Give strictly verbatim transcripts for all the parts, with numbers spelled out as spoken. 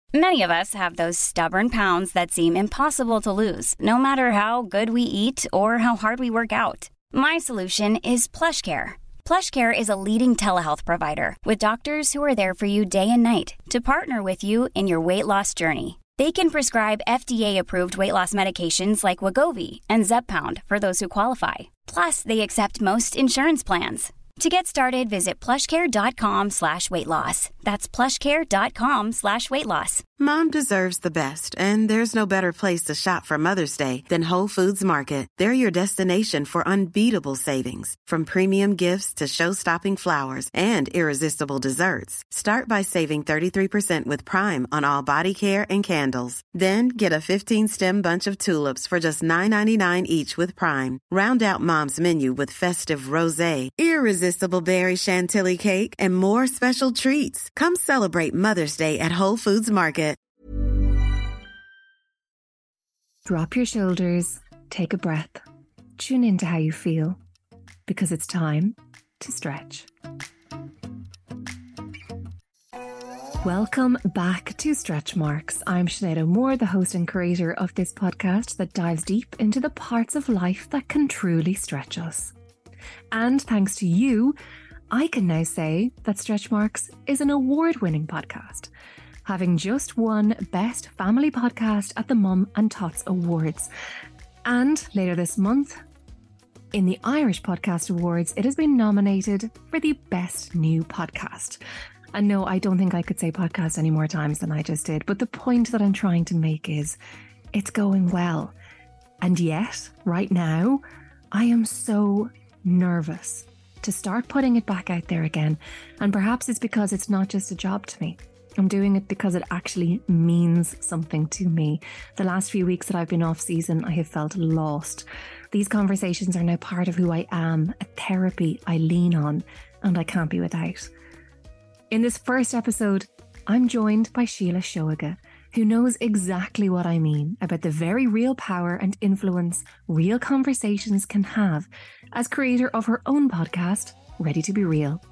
Many of us have those stubborn pounds that seem impossible to lose, no matter how good we eat or how hard we work out. My solution is PlushCare. PlushCare is a leading telehealth provider with doctors who are there for you day and night to partner with you in your weight loss journey. They can prescribe F D A-approved weight loss medications like Wegovy and Zepbound for those who qualify. Plus, they accept most insurance plans. To get started, visit plushcare.com slash weight loss. That's plushcare.com slash weight loss. Mom deserves the best, and there's no better place to shop for Mother's Day than Whole Foods Market. They're your destination for unbeatable savings, from premium gifts to show-stopping flowers and irresistible desserts. Start by saving thirty-three percent with Prime on all body care and candles. Then get a fifteen-stem bunch of tulips for just nine ninety-nine each with Prime. Round out Mom's menu with festive rosé, irresistible berry chantilly cake, and more special treats. Come celebrate Mother's Day at Whole Foods Market. Drop your shoulders, take a breath, tune into how you feel, because it's time to stretch. Welcome back to Stretch Marks. I'm Sinead O'Moore, the host and creator of this podcast that dives deep into the parts of life that can truly stretch us. And thanks to you, I can now say that Stretch Marks is an award-winning podcast, having just won Best Family Podcast at the Mum and Tots Awards. And later this month, in the Irish Podcast Awards, it has been nominated for the Best New Podcast. And no, I don't think I could say podcast any more times than I just did, but the point that I'm trying to make is it's going well. And yet, right now, I am so nervous to start putting it back out there again. And perhaps it's because it's not just a job to me. I'm doing it because it actually means something to me. The last few weeks that I've been off season, I have felt lost. These conversations are now part of who I am, a therapy I lean on, and I can't be without. In this first episode, I'm joined by Sheila Shoiga, who knows exactly what I mean about the very real power and influence real conversations can have as creator of her own podcast, Ready to Be Real.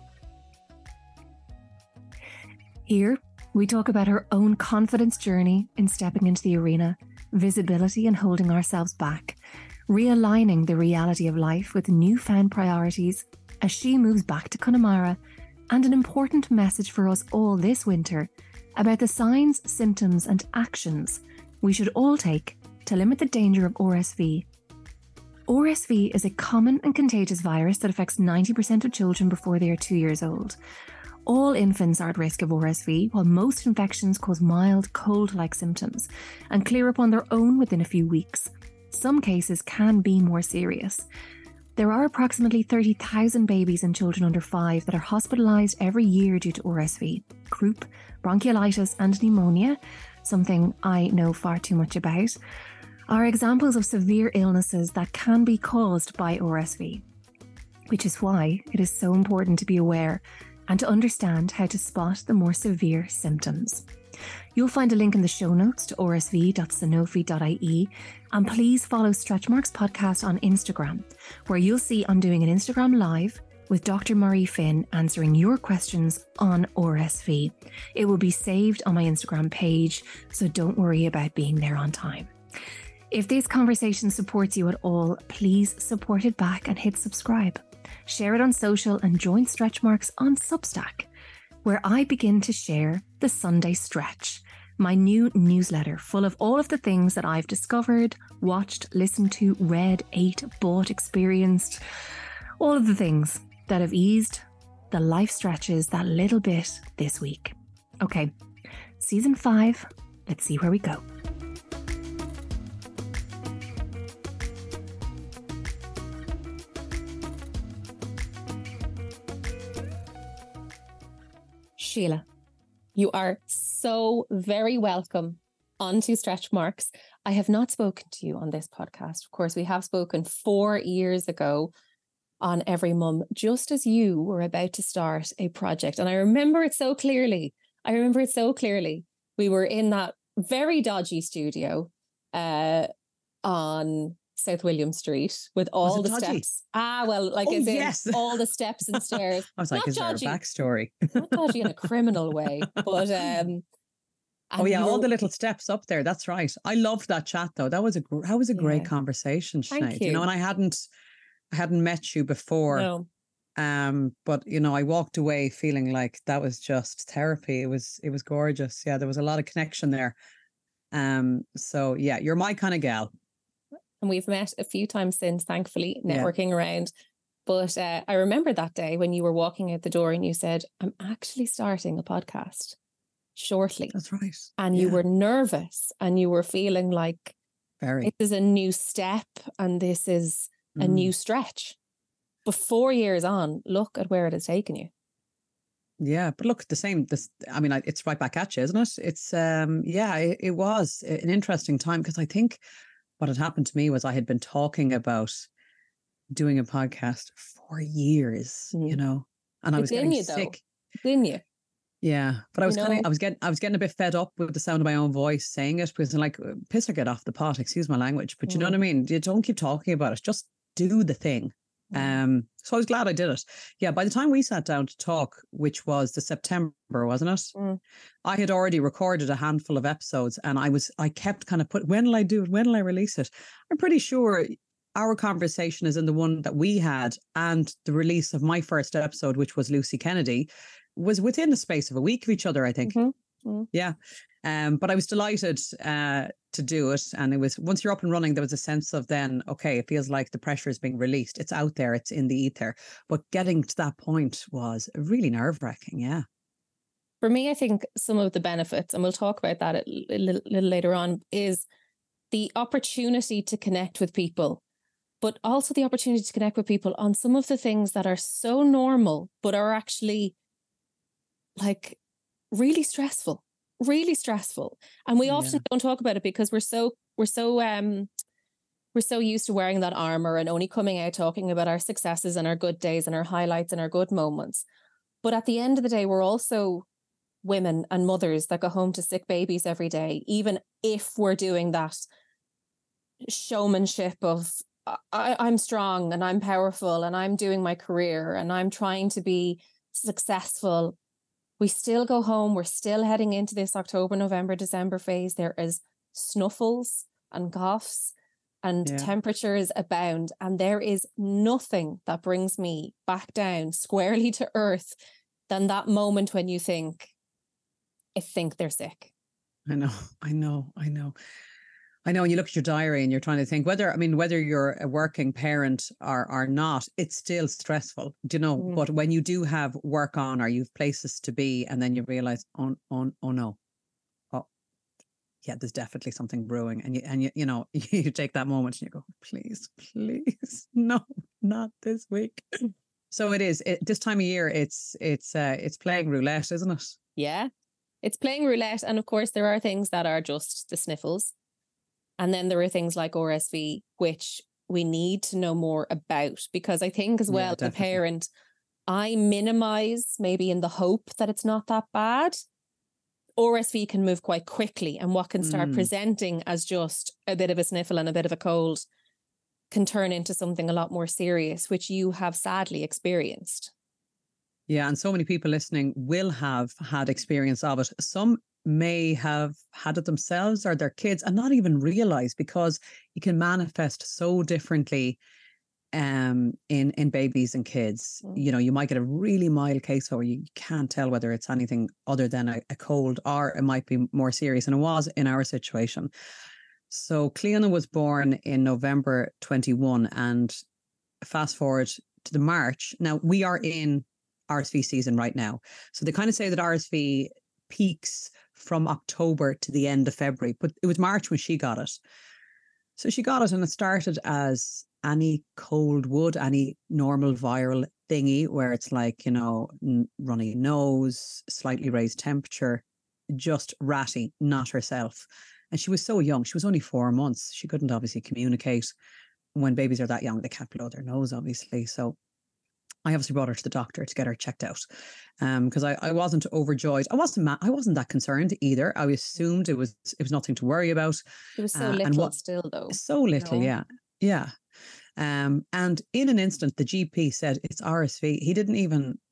Here, we talk about her own confidence journey in stepping into the arena, visibility and holding ourselves back, realigning the reality of life with newfound priorities as she moves back to Connemara, and an important message for us all this winter about the signs, symptoms and actions we should all take to limit the danger of R S V. R S V is a common and contagious virus that affects ninety percent of children before they are two years old. All infants are at risk of R S V, while most infections cause mild cold-like symptoms and clear up on their own within a few weeks. Some cases can be more serious. There are approximately thirty thousand babies and children under five that are hospitalised every year due to R S V, croup, bronchiolitis and pneumonia, something I know far too much about, are examples of severe illnesses that can be caused by R S V, which is why it is so important to be aware and to understand how to spot the more severe symptoms. You'll find a link in the show notes to r s v dot sanofi dot i e, and please follow Stretch Marks Podcast on Instagram, where you'll see I'm doing an Instagram Live with Doctor Marie Finn answering your questions on R S V. It will be saved on my Instagram page, so don't worry about being there on time. If this conversation supports you at all, please support it back and hit subscribe. Share it on social and join Stretch Marks on Substack, where I begin to share the Sunday Stretch, my new newsletter full of all of the things that I've discovered, watched, listened to, read, ate, bought, experienced, all of the things that have eased the life stretches that little bit this week. Okay, season five, let's see where we go. Sheila, you are so very welcome onto Stretch Marks. I have not spoken to you on this podcast. Of course, we have spoken four years ago on Every Mum, just as you were about to start a project. And I remember it so clearly. I remember it so clearly. We were in that very dodgy studio uh, on South William Street with all the dodgy? steps. Ah, well, like oh, as in yes. all the steps and stairs. I was like, Not is dodgy. there a backstory? Not dodgy in a criminal way, but um, And oh yeah, you all were, the little steps up there. That's right. I loved that chat though. That was a gr- that was a great Yeah. conversation, Thank Sinead. you. You know, and I hadn't I hadn't met you before. No. Um, but you know, I walked away feeling like that was just therapy. It was it was gorgeous. Yeah, there was a lot of connection there. Um, so yeah, you're my kind of gal. And we've met a few times since, thankfully, Yeah. networking around. But uh, I remember that day when you were walking out the door and you said, I'm actually starting a podcast shortly. That's right. And you Yeah. were nervous and you were feeling like Very. this is a new step and this is a Mm. new stretch. But four years on, look at where it has taken you. Yeah, but look, the same. This, I mean, I- it's right back at you, isn't it? It's, um, yeah, it, it was an interesting time because I think what had happened to me was I had been talking about doing a podcast for years, Mm. you know, and I was Within getting you, though. sick. Didn't you? Yeah, but I You was kind know? of, I was getting, I was getting a bit fed up with the sound of my own voice saying it because I'm like, piss or get off the pot. Excuse my language, but you know Mm. what I mean. You don't keep talking about it. Just do the thing. Mm. Um, so I was glad I did it. Yeah, by the time we sat down to talk, which was the September, wasn't it? Mm. I had already recorded a handful of episodes and I was, I kept kind of put, when will I do it? When will I release it? I'm pretty sure our conversation is in the one that we had, and the release of my first episode, which was Lucy Kennedy, was within the space of a week of each other, I think. Mhm. Mm. Yeah. Um, but I was delighted uh, to do it. And it was, once you're up and running, there was a sense of then, okay, it feels like the pressure is being released. It's out there, it's in the ether. But getting to that point was really nerve wracking. Yeah. For me, I think some of the benefits, and we'll talk about that a little, little later on, is the opportunity to connect with people, but also the opportunity to connect with people on some of the things that are so normal, but are actually like really stressful, really stressful. And we Yeah. often don't talk about it because we're so, we're so, um, we're so used to wearing that armor and only coming out talking about our successes and our good days and our highlights and our good moments. But at the end of the day, we're also women and mothers that go home to sick babies every day, even if we're doing that showmanship of I, I'm strong and I'm powerful and I'm doing my career and I'm trying to be successful. We still go home. We're still heading into this October, November, December phase. There is snuffles and coughs and Yeah. temperatures abound. And there is nothing that brings me back down squarely to earth than that moment when you think, I think they're sick. I know, I know, I know. I know, and you look at your diary and you're trying to think whether, I mean, whether you're a working parent or, or not, it's still stressful, do you know? Mm. But when you do have work on or you've places to be and then you realize, oh, oh, oh no, oh, yeah, there's definitely something brewing. And you, and you, you know, you take that moment and you go, please, please, no, not this week. So it is, it, this time of year, it's, it's, uh, it's playing roulette, isn't it? Yeah, it's playing roulette. And of course, there are things that are just the sniffles. And then there are things like R S V, which we need to know more about, because I think as Yeah, well, the definitely. parent, I minimize maybe in the hope that it's not that bad. R S V can move quite quickly, and what can start Mm. presenting as just a bit of a sniffle and a bit of a cold can turn into something a lot more serious, which you have sadly experienced. Yeah, and so many people listening will have had experience of it. Some may have had it themselves or their kids and not even realize, because it can manifest so differently um, in, in babies and kids. Mm. You know, you might get a really mild case where you can't tell whether it's anything other than a, a cold, or it might be more serious. And it was in our situation. So Cleona was born in November twenty-one, and fast forward to the March. Now we are in R S V season right now. So they kind of say that R S V peaks from October to the end of February, but it was March when she got it. So she got it, and it started as any cold would, any normal viral thingy, where it's like, you know, n- runny nose, slightly raised temperature, just ratty, not herself. And she was so young. She was only four months. She couldn't obviously communicate. When babies are that young, they can't blow their nose, obviously. So I obviously brought her to the doctor to get her checked out, because um, I, I wasn't overjoyed. I wasn't ma- I wasn't that concerned either. I assumed it was it was nothing to worry about. It was so Uh, and little what- still, though. So little, No. yeah, yeah. Um, and in an instant, the G P said it's R S V. He didn't even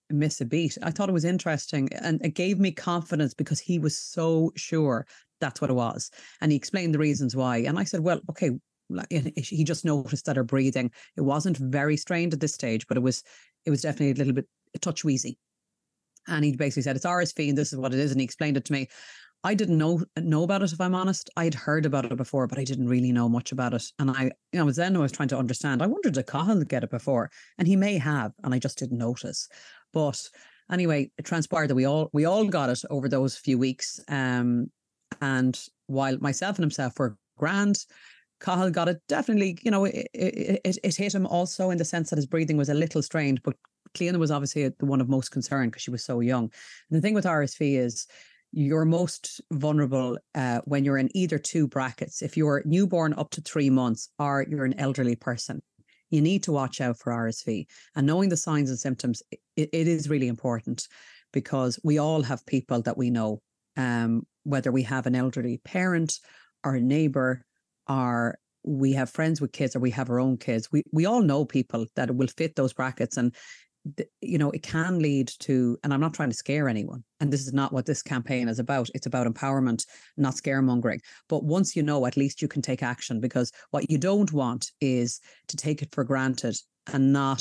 miss a beat. I thought it was interesting, and it gave me confidence because he was so sure that's what it was. And he explained the reasons why. And I said, well, okay, he just noticed that her breathing, it wasn't very strained at this stage, but it was, it was definitely a little bit a touch wheezy. And he basically said, it's R S V and this is what it is. And he explained it to me. I didn't know know about it, if I'm honest. I'd heard about it before, but I didn't really know much about it. And I, you know, it was then I was trying to understand. I wondered, did Cathal get it before? And he may have, and I just didn't notice. But anyway, it transpired that we all we all got it over those few weeks. Um, and while myself and himself were grand, Cathal got it definitely, you know, it, it, it, it hit him also in the sense that his breathing was a little strained, but Cliona was obviously the one of most concern because she was so young. And the thing with R S V is you're most vulnerable uh, when you're in either two brackets. If you're newborn up to three months or you're an elderly person, you need to watch out for R S V. And knowing the signs and symptoms, it, it is really important because we all have people that we know, um, whether we have an elderly parent or a neighbour, or we have friends with kids, or we have our own kids. We we all know people that will fit those brackets, and th- you know it can lead to. And I'm not trying to scare anyone, and this is not what this campaign is about. It's about empowerment, not scaremongering. But once you know, at least you can take action, because what you don't want is to take it for granted and not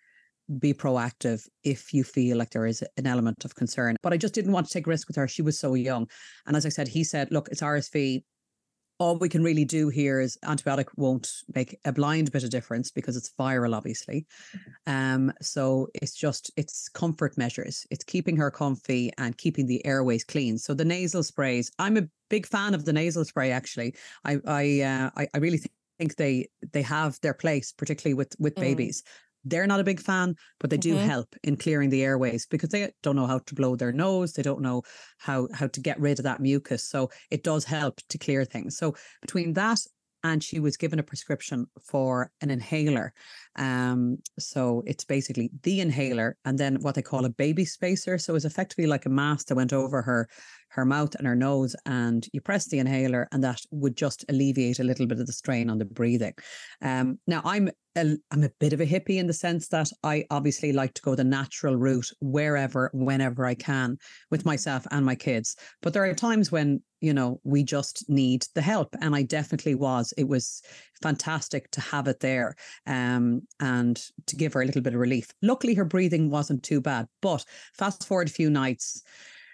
be proactive if you feel like there is an element of concern. But I just didn't want to take a risk with her. She was so young, and as I said, he said, "Look, it's R S V. All we can really do here is antibiotic won't make a blind bit of difference because it's viral, obviously. Um, so it's just, it's comfort measures. It's keeping her comfy and keeping the airways clean. So the nasal sprays, I'm a big fan of the nasal spray, actually. I I uh, I, I really think they they have their place, particularly with, with mm. babies. They're not a big fan, but they do mm-hmm. help in clearing the airways because they don't know how to blow their nose. They don't know how, how to get rid of that mucus. So it does help to clear things. So between that and she was given a prescription for an inhaler. Um, so it's basically the inhaler and then what they call a baby spacer. So it's effectively like a mask that went over her her mouth and her nose, and you press the inhaler and that would just alleviate a little bit of the strain on the breathing. Um, now, I'm a, I'm a bit of a hippie in the sense that I obviously like to go the natural route wherever, whenever I can with myself and my kids. But there are times when, you know, we just need the help. And I definitely was. It was fantastic to have it there um, and to give her a little bit of relief. Luckily, her breathing wasn't too bad. But fast forward a few nights,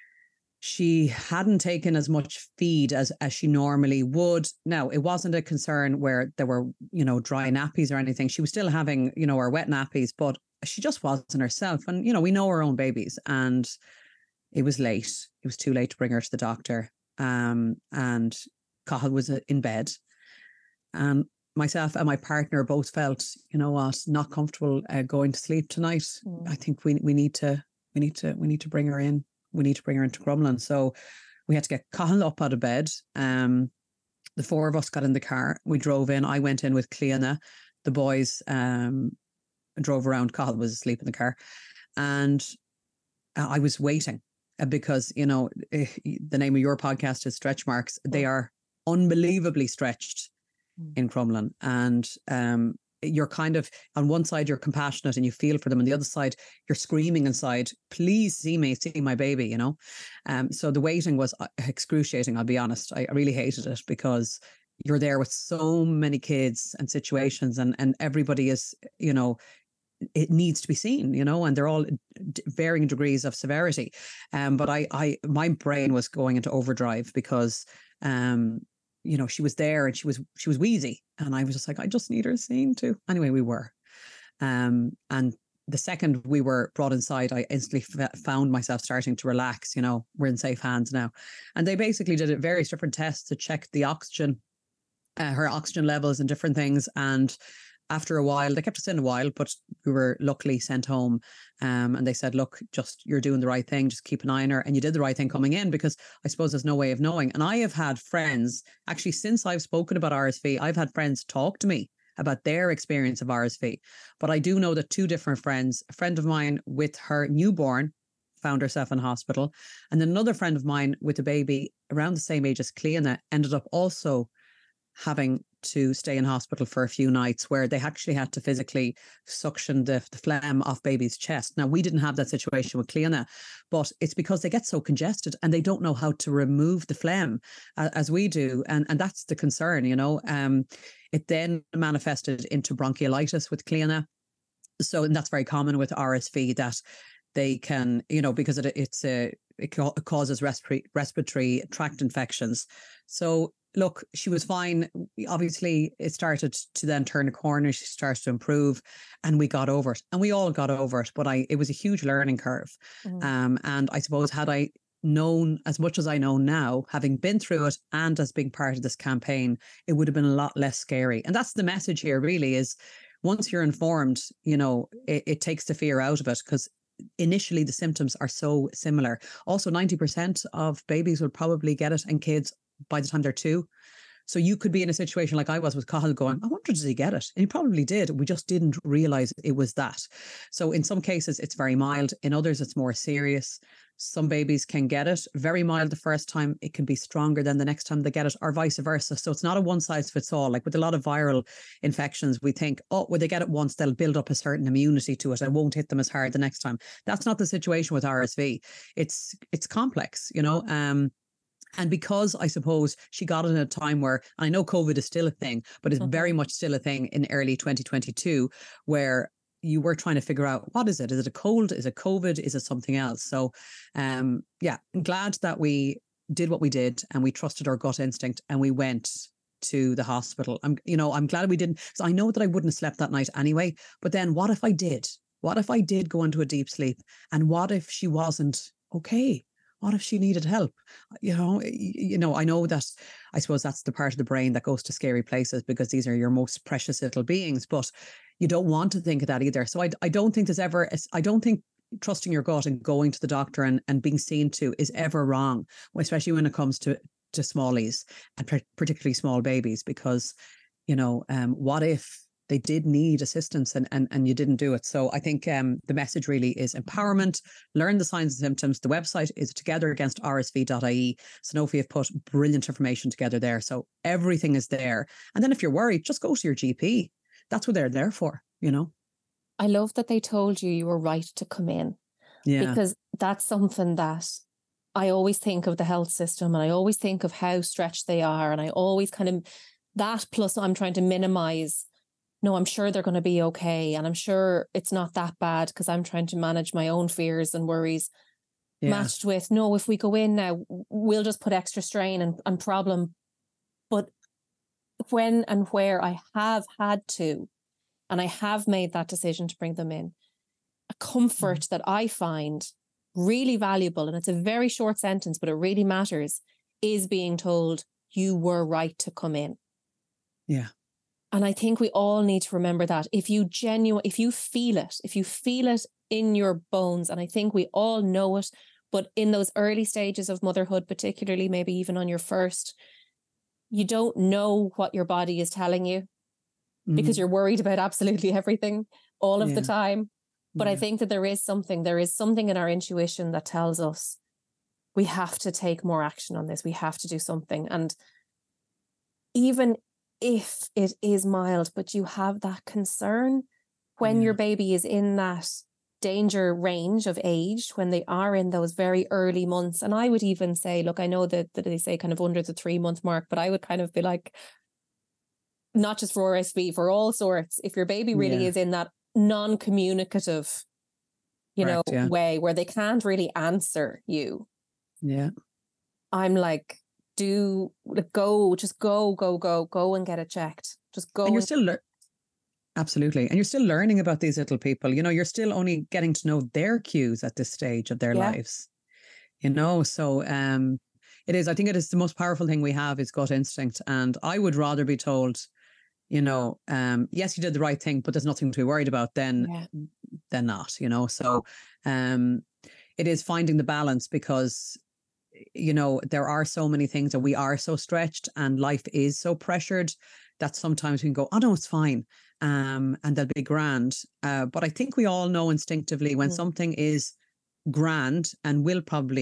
she hadn't taken as much feed as, as she normally would. Now, it wasn't a concern where there were, you know, dry nappies or anything. She was still having, you know, her wet nappies, but she just wasn't herself. And, you know, we know our own babies, and it was late. It was too late to bring her to the doctor. Um, and Cathal was in bed. And myself and my partner both felt, you know what, not comfortable uh, going to sleep tonight. Mm. I think we we need to, we need to, we need to bring her in. We need to bring her into Crumlin. So we had to get Cathal up out of bed. Um, the four of us got in the car. We drove in. I went in with Cliona. The boys um, drove around. Cathal was asleep in the car. And I was waiting because, you know, the name of your podcast is Stretch Marks. They are unbelievably stretched in Crumlin. And um, you're kind of, on one side, you're compassionate and you feel for them. On the other side, you're screaming inside, please see me, see my baby, you know. Um, so the waiting was excruciating, I'll be honest. I really hated it because you're there with so many kids and situations, and, and everybody is, you know, it needs to be seen, you know, and they're all varying degrees of severity. Um, but I, I, my brain was going into overdrive because, um, you know, she was there and she was she was wheezy, and I was just like, I just need her seen too. Anyway, we were, um, and the second we were brought inside, I instantly f- found myself starting to relax. You know, we're in safe hands now, and they basically did various different tests to check the oxygen, uh, her oxygen levels, and different things. And after a while, they kept us in a while, but we were luckily sent home. Um, and they said, look, just you're doing the right thing. Just keep an eye on her. And you did the right thing coming in, because I suppose there's no way of knowing. And I have had friends, actually, since I've spoken about R S V, I've had friends talk to me about their experience of R S V. But I do know that two different friends, a friend of mine with her newborn found herself in hospital. And then another friend of mine with a baby around the same age as Cliona ended up also having to stay in hospital for a few nights where they actually had to physically suction the, the phlegm off baby's chest. Now, we didn't have that situation with Cleona, but it's because they get so congested and they don't know how to remove the phlegm uh, as we do. And, and that's the concern, you know. Um, it then manifested into bronchiolitis with Cleona. So, and that's very common with R S V, that they can, you know, because it, it's a, it causes respiratory, respiratory tract infections. So, look, she was fine. Obviously, it started to then turn a corner. She started to improve and we got over it. And we all got over it. But I, it was a huge learning curve. Mm. Um, and I suppose had I known as much as I know now, having been through it and as being part of this campaign, it would have been a lot less scary. And that's the message here really is, once you're informed, you know, it, it takes the fear out of it, because initially the symptoms are so similar. Also, ninety percent of babies will probably get it, and kids by the time they're two. So you could be in a situation like I was with Cathal going, I wonder, does he get it? And he probably did. We just didn't realize it was that. So in some cases, it's very mild. In others, it's more serious. Some babies can get it very mild the first time. It can be stronger than the next time they get it, or vice versa. So it's not a one size fits all. Like with a lot of viral infections, we think, oh, when they get it once, they'll build up a certain immunity to it and won't hit them as hard the next time. That's not the situation with R S V. It's it's complex, you know. Um, And because I suppose she got it at a time where, I know COVID is still a thing, but it's mm-hmm. very much still a thing in early twenty twenty-two, where you were trying to figure out, what is it? Is it a cold? Is it COVID? Is it something else? So, um, yeah, I'm glad that we did what we did and we trusted our gut instinct and we went to the hospital. I'm, you know, I'm glad we didn't. So I know that I wouldn't have slept that night anyway, but then what if I did? What if I did go into a deep sleep? And what if she wasn't okay? What if she needed help? You know, you know, I know that, I suppose that's the part of the brain that goes to scary places, because these are your most precious little beings, but you don't want to think of that either. So I, I don't think there's ever, I don't think trusting your gut and going to the doctor and, and being seen to is ever wrong, especially when it comes to, to smallies and particularly small babies, because, you know, um, what if they did need assistance and, and, and you didn't do it? So I think um, the message really is empowerment, learn the signs and symptoms. The website is together against R S V dot I E. Sanofi have put brilliant information together there. So everything is there. And then if you're worried, just go to your G P. That's what they're there for, you know. I love that they told you you were right to come in. Yeah. Because that's something that I always think of the health system, and I always think of how stretched they are. And I always kind of, that plus I'm trying to minimize, no, I'm sure they're going to be okay. And I'm sure it's not that bad, because I'm trying to manage my own fears and worries, yeah. matched with, no, if we go in now, we'll just put extra strain and, and problem. But when and where I have had to, and I have made that decision to bring them in, a comfort mm. that I find really valuable, and it's a very short sentence, but it really matters, is being told you were right to come in. Yeah. And I think we all need to remember that. If you genuine, if you feel it, if you feel it in your bones, and I think we all know it, but in those early stages of motherhood, particularly maybe even on your first, you don't know what your body is telling you mm. because you're worried about absolutely everything all of yeah. the time. But yeah. I think that there is something, there is something in our intuition that tells us we have to take more action on this. We have to do something. And even if it is mild, but you have that concern when yeah. your baby is in that danger range of age, when they are in those very early months. And I would even say, look, I know that, that they say kind of under the three month mark, but I would kind of be like, not just for R S V, for all sorts, if your baby really yeah. is in that non-communicative, you Correct, know, yeah. way where they can't really answer you. Yeah. I'm like, do go, just go, go, go, go and get it checked. Just go. And you're still, le- absolutely. And you're still learning about these little people. You know, you're still only getting to know their cues at this stage of their yeah. lives. You know, so um, it is, I think it is the most powerful thing we have is gut instinct. And I would rather be told, you know, um, yes, you did the right thing, but there's nothing to be worried about than, yeah. than not, you know. So um, it is finding the balance, because you know, there are so many things and we are so stretched and life is so pressured that sometimes we can go, oh no, it's fine. Um, and they'll be grand. Uh, but I think we all know instinctively when mm. something is grand and will probably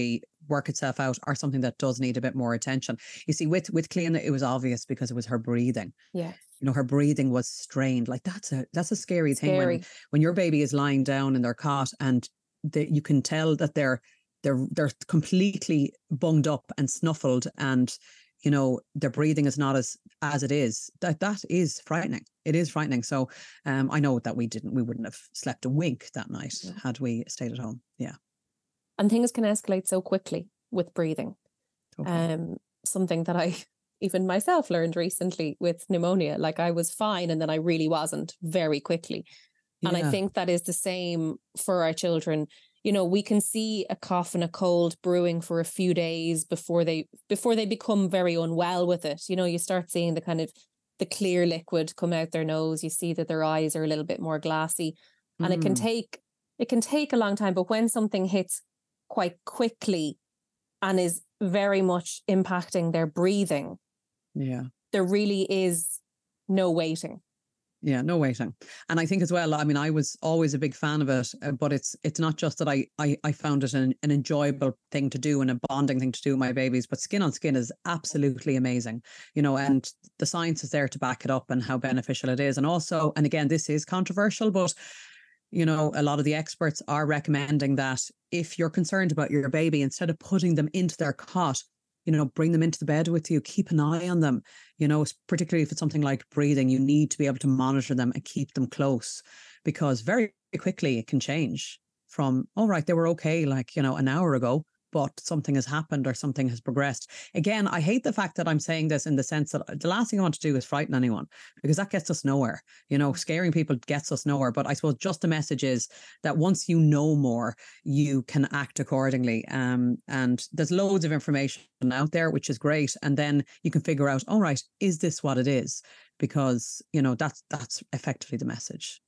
work itself out or something that does need a bit more attention. You see, with with Cleona, it was obvious because it was her breathing. Yeah. You know, her breathing was strained. Like that's a that's a scary, Scary. thing when when your baby is lying down in their cot and they, you can tell that they're they're they're completely bunged up and snuffled, and you know their breathing is not as as it is. That that is frightening. It is frightening. So um, I know that we didn't we wouldn't have slept a wink that night Yeah. had we stayed at home. Yeah. And things can escalate so quickly with breathing. Okay. Um, something that I even myself learned recently with pneumonia. Like I was fine and then I really wasn't very quickly. And I Yeah. think that is the same for our children. You know, we can see a cough and a cold brewing for a few days before they before they become very unwell with it. You know, you start seeing the kind of the clear liquid come out their nose. You see that their eyes are a little bit more glassy. And it can Mm. take it can take a long time. But when something hits quite quickly and is very much impacting their breathing, Yeah. there really is no waiting. Yeah, no waiting. And I think as well, I mean, I was always a big fan of it, uh, but it's it's not just that I I, I found it an, an enjoyable thing to do and a bonding thing to do with my babies, but skin on skin is absolutely amazing, you know, and the science is there to back it up and how beneficial it is. And also, and again, this is controversial, but you know, a lot of the experts are recommending that if you're concerned about your baby, instead of putting them into their cot, you know, bring them into the bed with you, keep an eye on them, you know, particularly if it's something like breathing, you need to be able to monitor them and keep them close, because very quickly it can change from, all right, they were okay, like, you know, an hour ago, but something has happened or something has progressed. Again, I hate the fact that I'm saying this in the sense that the last thing I want to do is frighten anyone, because that gets us nowhere. You know, scaring people gets us nowhere. But I suppose just the message is that once you know more, you can act accordingly. Um, and there's loads of information out there, which is great. And then you can figure out, all right, is this what it is? Because, you know, that's that's effectively the message.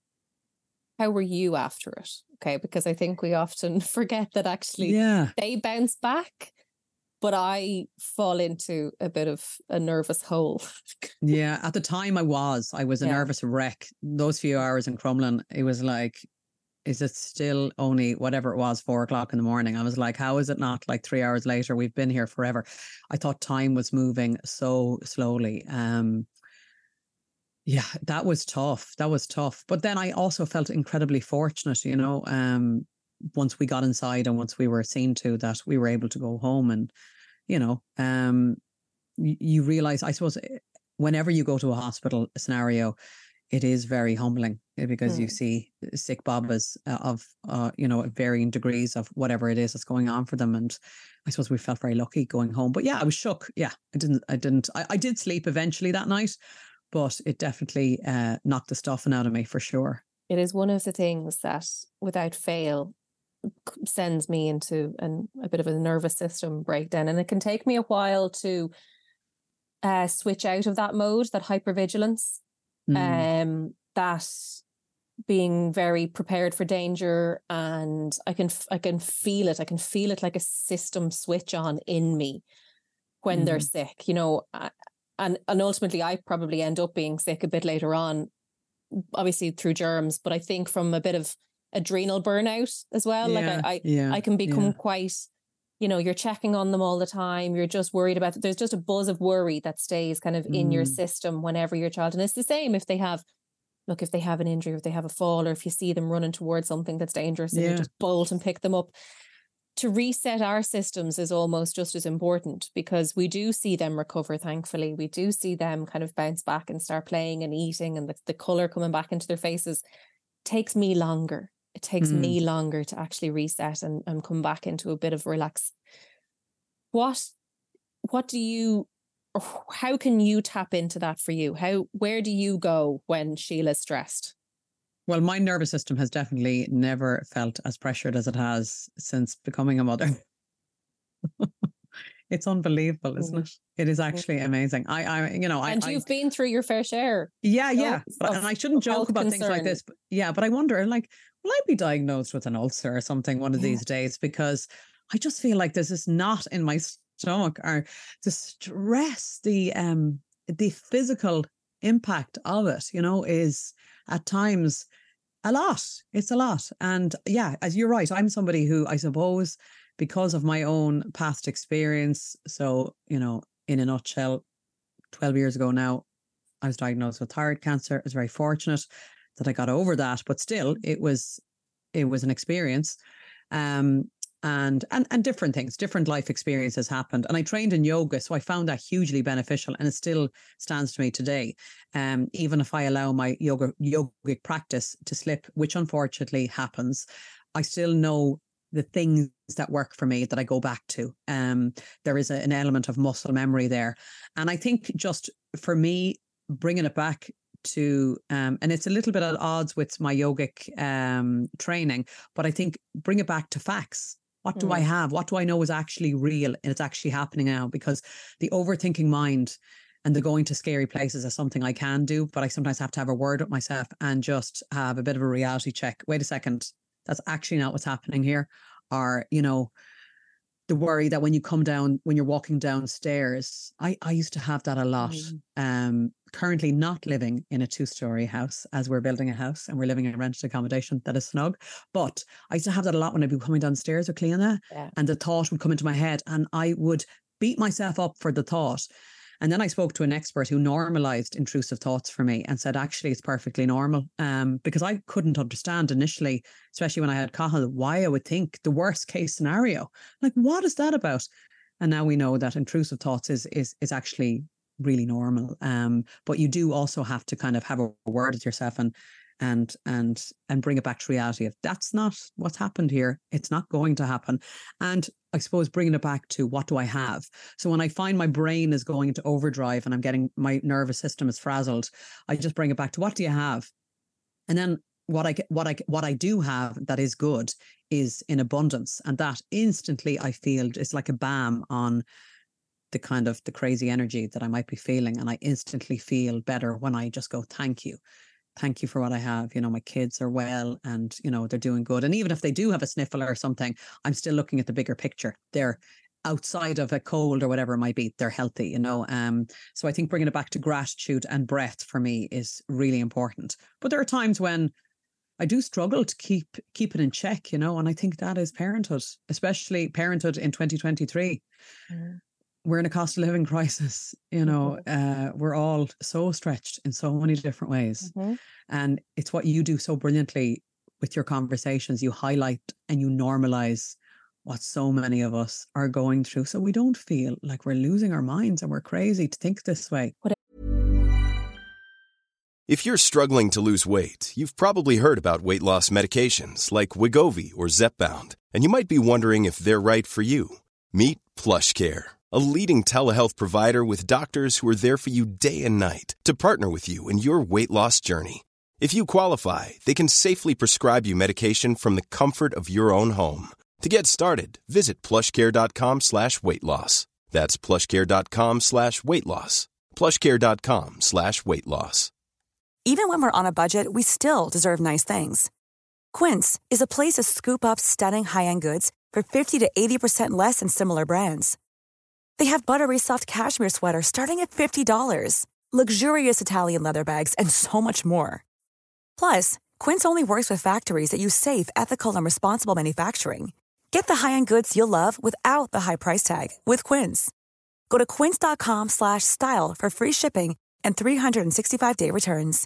How were you after it? Okay, because I think we often forget that actually Yeah. they bounce back, but I fall into a bit of a nervous hole. Yeah. At the time I was, I was a Yeah. nervous wreck. Those few hours in Crumlin, it was like, is it still only whatever it was, four o'clock in the morning? I was like, how is it not like three hours later? We've been here forever. I thought time was moving so slowly. Um, yeah, that was tough. That was tough. But then I also felt incredibly fortunate, you know, um, once we got inside and once we were seen to, that we were able to go home. And, you know, um, you, you realize, I suppose, eh, whenever you go to a hospital scenario, it is very humbling, eh, because you Mm. see sick babbas uh, of, uh, you know, varying degrees of whatever it is that's going on for them. And I suppose we felt very lucky going home. But yeah, I was shook. Yeah, I didn't, I didn't, I, I did sleep eventually that night, but it definitely uh, knocked the stuffing out of me for sure. It is one of the things that, without fail, c- sends me into an, a bit of a nervous system breakdown. And it can take me a while to uh, switch out of that mode, that hypervigilance, Mm. um, that being very prepared for danger. And I can f- I can feel it. I can feel it like a system switch on in me when they're Mm. sick, you know. uh, And, and ultimately, I probably end up being sick a bit later on, obviously through germs, but I think from a bit of adrenal burnout as well. Yeah, Like I, I, yeah, I can become yeah. quite, you know, you're checking on them all the time. You're just worried about it. There's just a buzz of worry that stays kind of in your Mm. system whenever your child. And it's the same if they have, look, if they have an injury, if they have a fall, or if you see them running towards something that's dangerous and you Yeah. just bolt and pick them up. To reset our systems is almost just as important, because we do see them recover, thankfully. We do see them kind of bounce back and start playing and eating, and the, the colour coming back into their faces. It takes me longer. It takes Mm. me longer to actually reset and, and come back into a bit of relax. What what do you, or how can you tap into that for you? How, where do you go when Sheila's stressed? Well, my nervous system has definitely never felt as pressured as it has since becoming a mother. It's unbelievable, isn't Mm. it? It is actually amazing. I, I, you know, I, And I you've been through your fair share. yeah, yeah. of- But, and of- I shouldn't of joke health about things like concern. this. But yeah, but I wonder, like, will I be diagnosed with an ulcer or something one of Yeah. these days? Because I just feel like there's this knot in my stomach, or the stress, the um, the physical impact of it, you know, is at times a lot. It's a lot. And yeah, as you're right, I'm somebody who, I suppose, because of my own past experience. So, you know, in a nutshell, twelve years ago now, I was diagnosed with thyroid cancer. I was very fortunate that I got over that, but still it was, it was an experience. Um, and, and, and different things, different life experiences happened. And I trained in yoga, so I found that hugely beneficial, and it still stands to me today. Um, even if I allow my yoga, yogic practice to slip, which unfortunately happens, I still know the things that work for me that I go back to. Um, there is a, an element of muscle memory there. And I think just for me, bringing it back to, um, and it's a little bit at odds with my yogic um, training, but I think bring it back to facts. What do mm. I have? What do I know is actually real and it's actually happening now? Because the overthinking mind and the going to scary places is something I can do, but I sometimes have to have a word with myself and just have a bit of a reality check. Wait a second, that's actually not what's happening here. Or, you know, the worry that when you come down, when you're walking downstairs, I, I used to have that a lot. Mm. Um, currently not living in a two-story house, as we're building a house and we're living in a rented accommodation that is snug. But I used to have that a lot when I'd be coming downstairs with Cliona, yeah. and the thought would come into my head and I would beat myself up for the thought. And then I spoke to an expert who normalized intrusive thoughts for me and said, actually, it's perfectly normal. Um, because I couldn't understand initially, especially when I had Cathal, why I would think the worst case scenario. Like, what is that about? And now we know that intrusive thoughts is is is actually really normal. Um, but you do also have to kind of have a word with yourself and and and and bring it back to reality. If that's not what's happened here, it's not going to happen. And I suppose bringing it back to what do I have? So when I find my brain is going into overdrive and I'm getting, my nervous system is frazzled, I just bring it back to what do you have? And then what I what I what I do have that is good is in abundance, and that instantly I feel it's like a balm on the kind of the crazy energy that I might be feeling, and I instantly feel better when I just go, thank you. Thank you for what I have. You know, my kids are well and, you know, they're doing good. And even if they do have a sniffle or something, I'm still looking at the bigger picture. They're outside of a cold or whatever it might be. They're healthy, you know. Um, so I think bringing it back to gratitude and breath for me is really important. But there are times when I do struggle to keep keep it in check, you know, and I think that is parenthood, especially parenthood in twenty twenty-three. Mm. We're in a cost of living crisis, you know, mm-hmm. uh, we're all so stretched in so many different ways. Mm-hmm. And it's what you do so brilliantly with your conversations. You highlight and you normalize what so many of us are going through. So we don't feel like we're losing our minds and we're crazy to think this way. If you're struggling to lose weight, you've probably heard about weight loss medications like Wegovy or Zepbound, and you might be wondering if they're right for you. Meet PlushCare, a leading telehealth provider with doctors who are there for you day and night to partner with you in your weight loss journey. If you qualify, they can safely prescribe you medication from the comfort of your own home. To get started, visit plushcare.com slash weight loss. That's plushcare.com slash weight loss. plushcare.com slash weight loss. Even when we're on a budget, we still deserve nice things. Quince is a place to scoop up stunning high-end goods for fifty to eighty percent less than similar brands. They have buttery soft cashmere sweaters starting at fifty dollars, luxurious Italian leather bags, and so much more. Plus, Quince only works with factories that use safe, ethical, and responsible manufacturing. Get the high-end goods you'll love without the high price tag with Quince. Go to quince.com slash style for free shipping and three sixty-five day returns.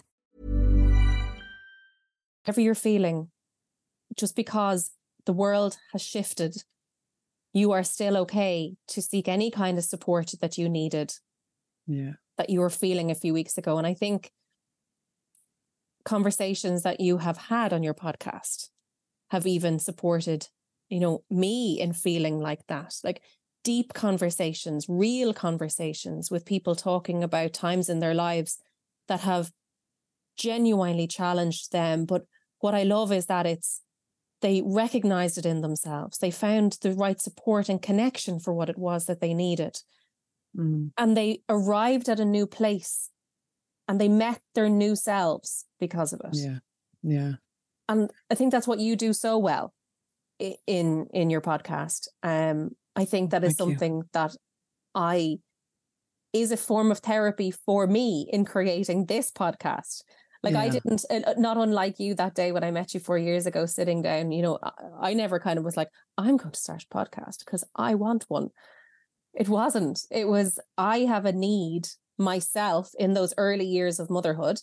Whatever you're feeling, just because the world has shifted, you are still okay to seek any kind of support that you needed, yeah, that you were feeling a few weeks ago. And I think conversations that you have had on your podcast have even supported, you know, me in feeling like that, like deep conversations, real conversations with people talking about times in their lives that have genuinely challenged them. But what I love is that it's, they recognized it in themselves. They found the right support and connection for what it was that they needed. Mm. And they arrived at a new place and they met their new selves because of it. Yeah. Yeah. And I think that's what you do so well in, in your podcast. Um, I think that is Thank something you. that I is a form of therapy for me in creating this podcast. Like Yeah. I didn't, uh, not unlike you that day when I met you four years ago, sitting down, you know, I, I never kind of was like, I'm going to start a podcast because I want one. It wasn't. It was, I have a need myself in those early years of motherhood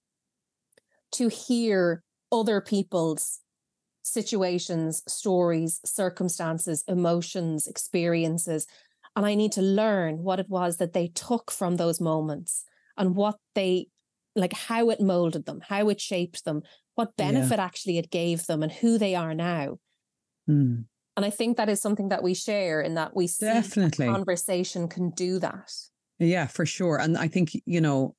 to hear other people's situations, stories, circumstances, emotions, experiences. And I need to learn what it was that they took from those moments and what they, like how it molded them, how it shaped them, what benefit yeah. actually it gave them and who they are now. Mm. And I think that is something that we share in that we see Definitely. conversation can do that. Yeah, for sure. And I think, you know,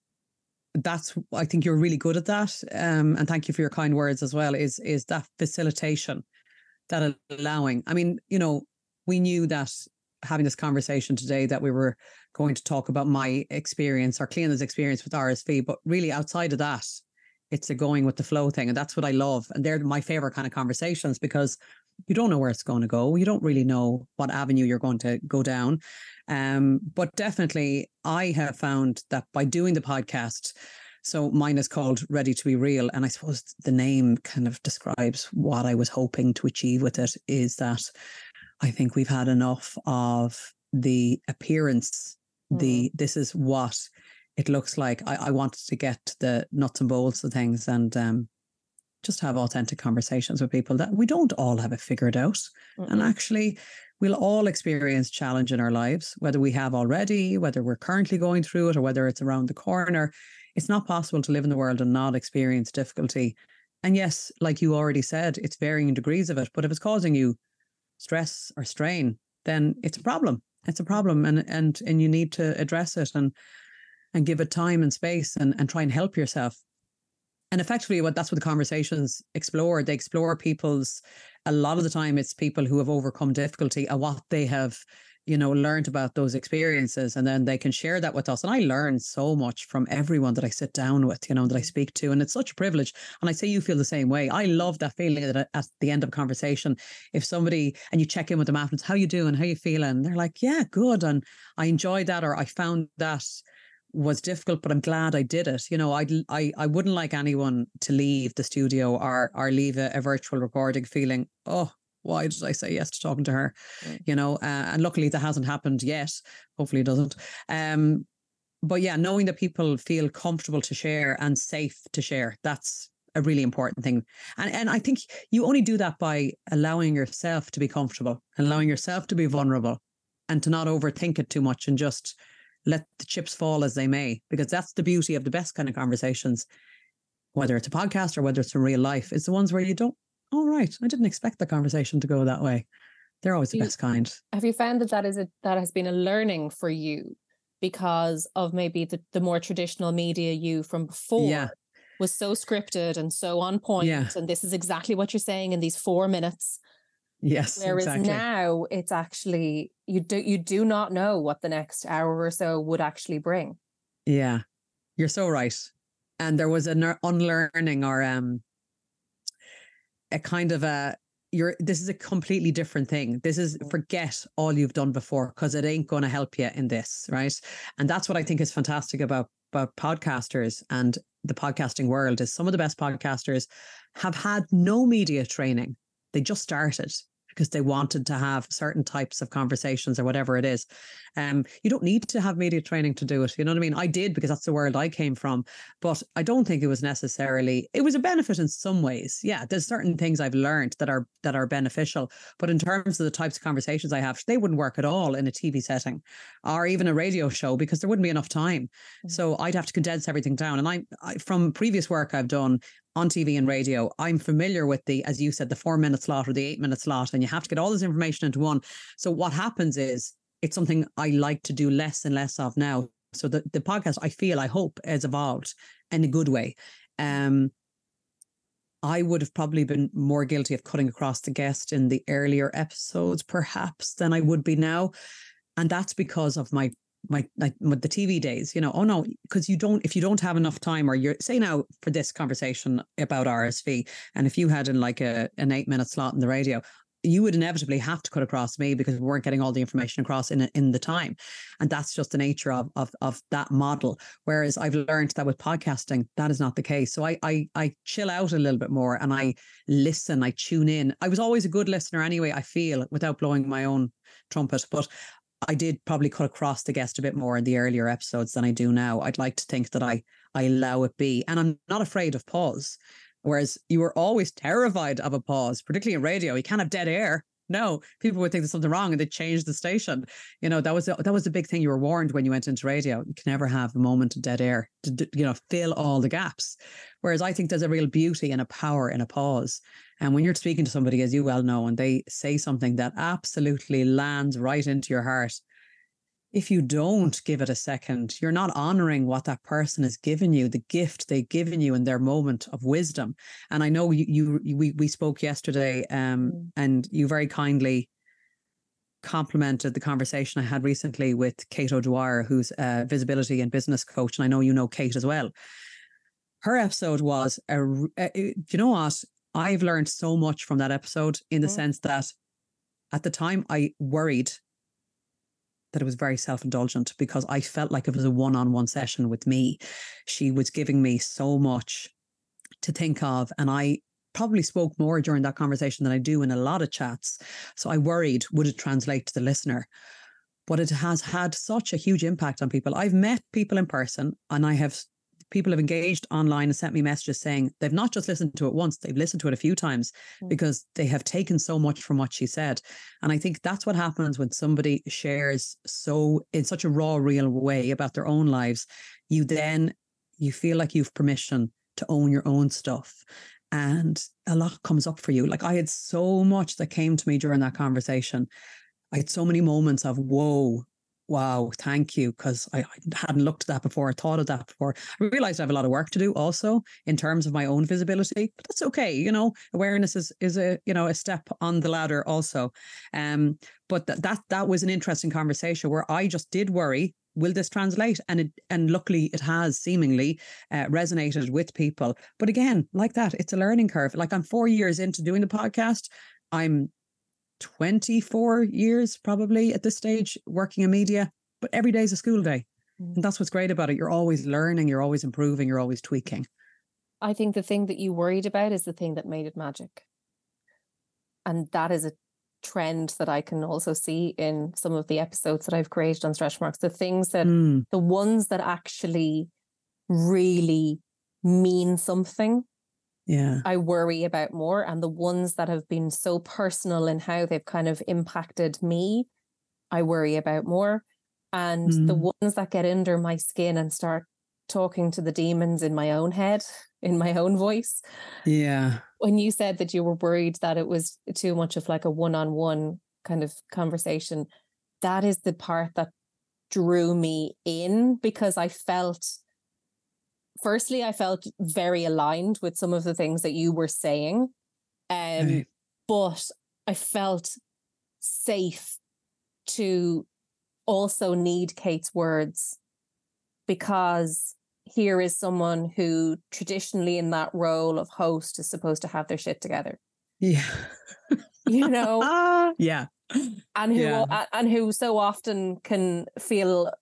that's, I think you're really good at that. Um, and thank you for your kind words as well, is, is that facilitation, that allowing. I mean, you know, we knew that having this conversation today that we were going to talk about my experience or Cliona's experience with R S V, but really outside of that, it's a going with the flow thing. And that's what I love. And they're my favorite kind of conversations because you don't know where it's going to go. You don't really know what avenue you're going to go down. Um, but definitely I have found that by doing the podcast, so mine is called Ready to Be Real. And I suppose the name kind of describes what I was hoping to achieve with it, is that I think we've had enough of the appearance, mm. the this is what it looks like. I, I wanted to get to the nuts and bolts of things and um, just have authentic conversations with people that we don't all have it figured out. Mm-mm. And actually, we'll all experience challenge in our lives, whether we have already, whether we're currently going through it, or whether it's around the corner. It's not possible to live in the world and not experience difficulty. And yes, like you already said, it's varying degrees of it. But if it's causing you stress or strain, then it's a problem. It's a problem, and and and you need to address it and and give it time and space and and try and help yourself. And effectively, what that's what the conversations explore. They explore people's, a lot of the time it's people who have overcome difficulty and what they have, you know, learned about those experiences. And then they can share that with us. And I learn so much from everyone that I sit down with, you know, that I speak to. And it's such a privilege. And I say you feel the same way. I love that feeling that at the end of a conversation, if somebody, and you check in with them afterwards, how you doing? How you feeling? They're like, yeah, good. And I enjoyed that, or I found that was difficult, but I'm glad I did it. You know, I'd, I I wouldn't like anyone to leave the studio or or leave a, a virtual recording feeling, oh, why did I say yes to talking to her? Mm. You know, uh, and luckily that hasn't happened yet. Hopefully it doesn't. Um, but yeah, knowing that people feel comfortable to share and safe to share, that's a really important thing. And and I think you only do that by allowing yourself to be comfortable, allowing yourself to be vulnerable, and to not overthink it too much and just let the chips fall as they may, because that's the beauty of the best kind of conversations, whether it's a podcast or whether it's in real life. It's the ones where you don't, oh, right, I didn't expect the conversation to go that way. They're always the you, best kind. Have you found that that is a, that has been a learning for you because of maybe the, the more traditional media you from before yeah. was so scripted and so on point, yeah. and this is exactly what you're saying in these four minutes. Yes. Whereas exactly. now it's actually, you do you do not know what the next hour or so would actually bring. Yeah, you're so right. And there was an unlearning or um, a kind of a, you're, this is a completely different thing. This is forget all you've done before, because it ain't going to help you in this, right? And that's what I think is fantastic about, about podcasters and the podcasting world, is some of the best podcasters have had no media training. They just started because they wanted to have certain types of conversations or whatever it is. Um, you don't need to have media training to do it. You know what I mean? I did, because that's the world I came from. But I don't think it was necessarily, it was a benefit in some ways. Yeah, there's certain things I've learned that are that are beneficial. But in terms of the types of conversations I have, they wouldn't work at all in a T V setting or even a radio show, because there wouldn't be enough time. Mm-hmm. So I'd have to condense everything down. And I, I, from previous work I've done on T V and radio, I'm familiar with the, as you said, the four minute slot or the eight minute slot, and you have to get all this information into one. So what happens is, it's something I like to do less and less of now. So the, the podcast, I feel, I hope, has evolved in a good way. Um, I would have probably been more guilty of cutting across the guest in the earlier episodes, perhaps, than I would be now. And that's because of my my like the T V days, you know. Oh no, because you don't, if you don't have enough time, or you're, say now for this conversation about R S V, and if you had in like a an eight minute slot in the radio, you would inevitably have to cut across me because we weren't getting all the information across in in the time. And that's just the nature of, of, of that model. Whereas I've learned that with podcasting, that is not the case. So I, I, I chill out a little bit more and I listen, I tune in. I was always a good listener anyway, I feel, without blowing my own trumpet. But I did probably cut across the guest a bit more in the earlier episodes than I do now. I'd like to think that I, I allow it be. And I'm not afraid of pause. Whereas you were always terrified of a pause, particularly in radio. You can't have dead air. No, people would think there's something wrong and they change the station. You know, that was a, that was the big thing you were warned when you went into radio. You can never have a moment of dead air to, you know, fill all the gaps. Whereas I think there's a real beauty and a power in a pause. And when you're speaking to somebody, as you well know, and they say something that absolutely lands right into your heart, if you don't give it a second, you're not honoring what that person has given you, the gift they've given you in their moment of wisdom. And I know you, you we, we spoke yesterday um, mm. and you very kindly complimented the conversation I had recently with Kate O'Dwyer, who's a visibility and business coach. And I know you know Kate as well. Her episode was, a, a, you know what? I've learned so much from that episode in the mm. sense that at the time I worried that it was very self-indulgent because I felt like it was a one-on-one session with me. She was giving me so much to think of, and I probably spoke more during that conversation than I do in a lot of chats. So I worried, would it translate to the listener? But it has had such a huge impact on people. I've met people in person, and I have people have engaged online and sent me messages saying they've not just listened to it once, they've listened to it a few times mm. because they have taken so much from what she said. And I think that's what happens when somebody shares so in such a raw, real way about their own lives. You then, you feel like you've permission to own your own stuff. And a lot comes up for you. Like I had so much that came to me during that conversation. I had so many moments of, whoa, wow, thank you, because I, I hadn't looked at that before, I thought of that before. I realized I have a lot of work to do also in terms of my own visibility, but that's okay. You know, awareness is is a, you know, a step on the ladder also. Um, but th- that that was an interesting conversation where I just did worry, will this translate? And it, and luckily it has seemingly uh, resonated with people. But again, like that, it's a learning curve. Like I'm four years into doing the podcast. I'm twenty-four years probably at this stage working in media, but every day is a school day. Mm. And that's what's great about it. You're always learning, you're always improving, you're always tweaking. I think the thing that you worried about is the thing that made it magic. And that is a trend that I can also see in some of the episodes that I've created on Stretch Marks. The things that, mm. the ones that actually really mean something, yeah, I worry about more. And the ones that have been so personal in how they've kind of impacted me, I worry about more. And mm. the ones that get under my skin and start talking to the demons in my own head, in my own voice. Yeah. When you said that you were worried that it was too much of like a one-on-one kind of conversation, that is the part that drew me in, because I felt, firstly, I felt very aligned with some of the things that you were saying. Um, right. But I felt safe to also need Kate's words, because here is someone who traditionally in that role of host is supposed to have their shit together. Yeah. You know? Yeah. And who yeah. and who so often can feel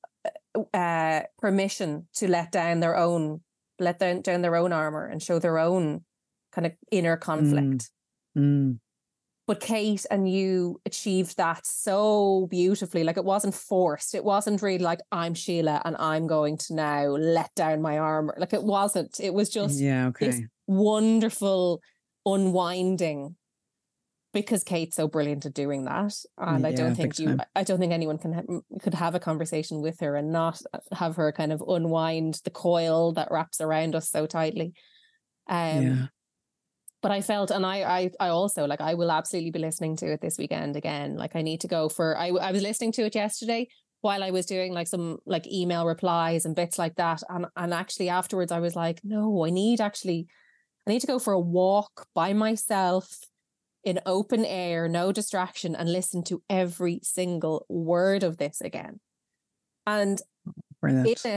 uh, permission to let down their own, let down, down their own armor and show their own kind of inner conflict. Mm. Mm. But Kate and you achieved that so beautifully. Like, it wasn't forced. It wasn't really like, I'm Sheila and I'm going to now let down my armor. Like, it wasn't. It was just yeah, okay. this wonderful unwinding, because Kate's so brilliant at doing that. And yeah, I don't think you, time. I don't think anyone can ha- could have a conversation with her and not have her kind of unwind the coil that wraps around us so tightly. Um, yeah. But I felt, and I, I, I also, like, I will absolutely be listening to it this weekend again. Like, I need to go for, I, I was listening to it yesterday while I was doing like some like email replies and bits like that. And, and actually afterwards I was like, no, I need actually, I need to go for a walk by myself in open air, no distraction, and listen to every single word of this again. And Brilliant. in it,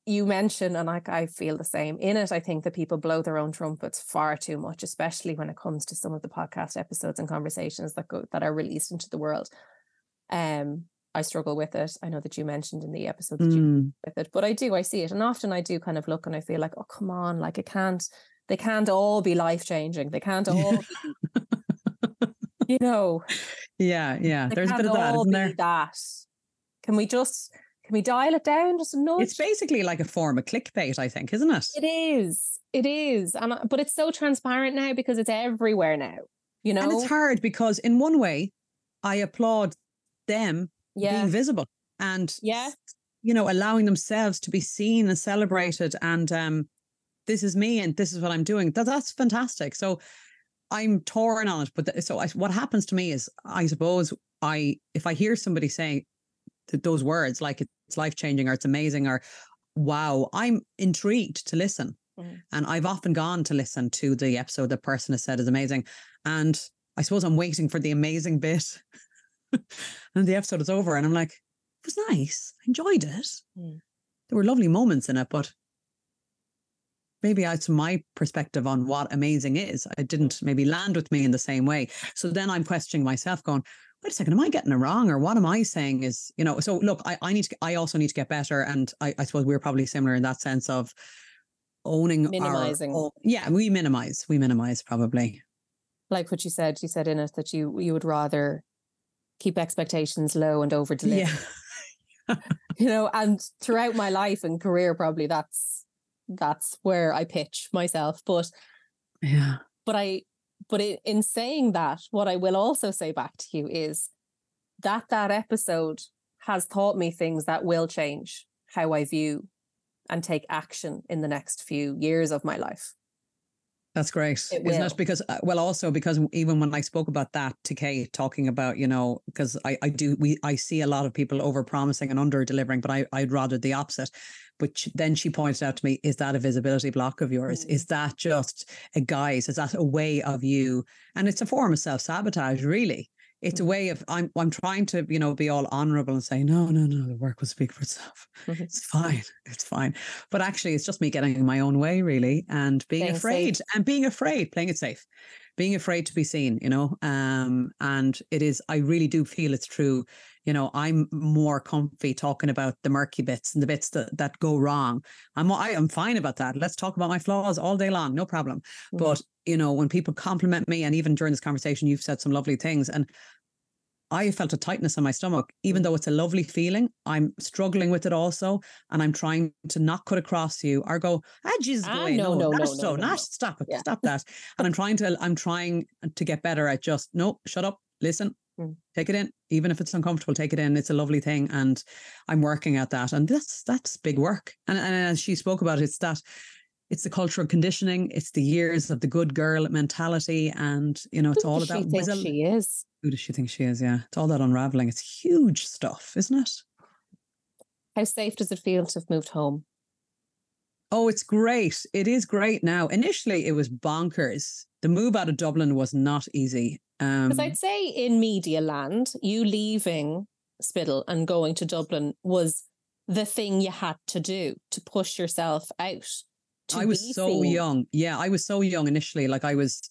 you mentioned, and I, I feel the same in it, I think that people blow their own trumpets far too much, especially when it comes to some of the podcast episodes and conversations that go that are released into the world. Um, I struggle with it. I know that you mentioned in the episode that mm. you with it, but I do, I see it. And often I do kind of look and I feel like, oh, come on, like it can't, they can't all be life-changing. They can't all be, you know. Yeah, yeah. There's a bit of that, isn't there? That. Can we just, can we dial it down just a nudge? It's basically like a form of clickbait, I think, isn't it? It is. It is. And but it's so transparent now because it's everywhere now, you know? And it's hard because in one way, I applaud them yeah. being visible and, yeah. you know, allowing themselves to be seen and celebrated. And um, this is me and this is what I'm doing. That, that's fantastic. So I'm torn on it. But th- so I, what happens to me is, I suppose, I if I hear somebody saying th- those words, like it's life-changing or it's amazing or wow, I'm intrigued to listen. Mm. And I've often gone to listen to the episode the person has said is amazing. And I suppose I'm waiting for the amazing bit. And the episode is over and I'm like, it was nice. I enjoyed it. Mm. There were lovely moments in it, but maybe it's my perspective on what amazing is. It didn't maybe land with me in the same way. So then I'm questioning myself going, wait a second, am I getting it wrong? Or what am I saying is, you know, so look, I, I need to, I also need to get better. And I, I suppose we're probably similar in that sense of owning minimizing. Our, yeah, we minimize, we minimize probably. Like what you said, you said in it that you, you would rather keep expectations low and over deliver. Yeah. You know, and throughout my life and career, probably that's that's where I pitch myself. But yeah, but I but in saying that, what I will also say back to you is that that episode has taught me things that will change how I view and take action in the next few years of my life. That's great, it isn't it? Because, uh, well, also because even when I spoke about that to Kate, talking about, you know, because I, I do, we, I see a lot of people over promising and under delivering, but I, I'd rather the opposite. But then she pointed out to me, is that a visibility block of yours? Mm. Is that just a guise? Is that a way of you? And it's a form of self-sabotage, really. It's a way of, I'm I'm trying to, you know, be all honourable and say, no, no, no, the work will speak for itself. Mm-hmm. It's fine. It's fine. But actually, it's just me getting in my own way, really, and being playing afraid safe. and being afraid, playing it safe, being afraid to be seen, you know. Um, and it is, I really do feel it's true. You know, I'm more comfy talking about the murky bits and the bits that, that go wrong. I'm I am fine about that. Let's talk about my flaws all day long. No problem. Mm-hmm. But, you know, when people compliment me, and even during this conversation, you've said some lovely things, and I felt a tightness in my stomach, even though it's a lovely feeling. I'm struggling with it also. And I'm trying to not cut across you or go, ah, Jesus, ah, go away. No, no, no, no, so, no, no, not, no. Stop it. Yeah. Stop that. And I'm trying to, I'm trying to get better at just, no, shut up, listen, mm. take it in. Even if it's uncomfortable, take it in. It's a lovely thing. And I'm working at that. And that's, that's big work. And, and as she spoke about it, it's that, it's the cultural conditioning. It's the years of the good girl mentality. And, you know, it's Who all does about. She think whistle. she is. Who does she think she is? Yeah. It's all that unraveling. It's huge stuff, isn't it? How safe does it feel to have moved home? Oh, it's great. It is great now. Initially, it was bonkers. The move out of Dublin was not easy. Because um, I'd say in media land, you leaving Spiddal and going to Dublin was the thing you had to do to push yourself out. I was so seen. young. Yeah, I was so young initially. Like I was,